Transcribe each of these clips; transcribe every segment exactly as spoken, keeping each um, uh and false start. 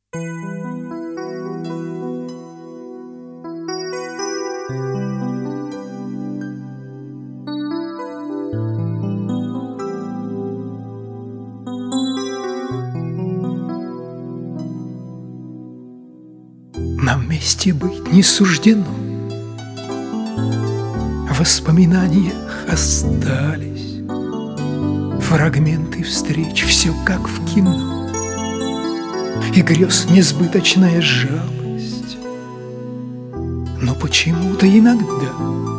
Нам вместе быть не суждено, в воспоминаниях остались фрагменты встреч, все как в кино, и грез несбыточная жалость. Но почему-то иногда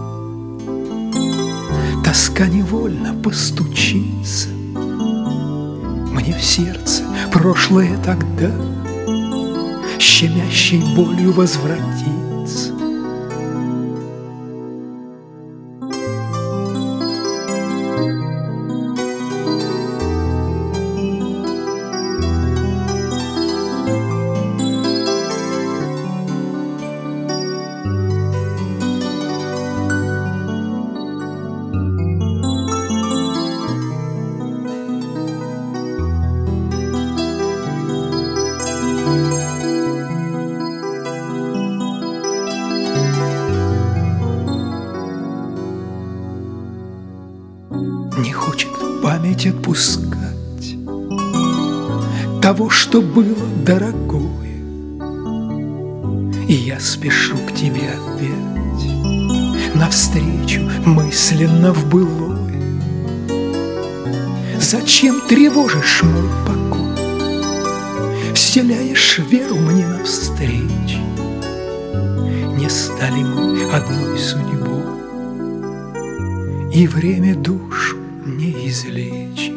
тоска невольно постучится мне в сердце прошлое тогда, щемящей болью возвратиться. Не хочет память отпускать того, что было дорогое, и я спешу к тебе опять навстречу мысленно в былое. Зачем тревожишь мой покой, вселяешь веру мне навстречу? Не стали мы одной судьбой, и время душу не излечит.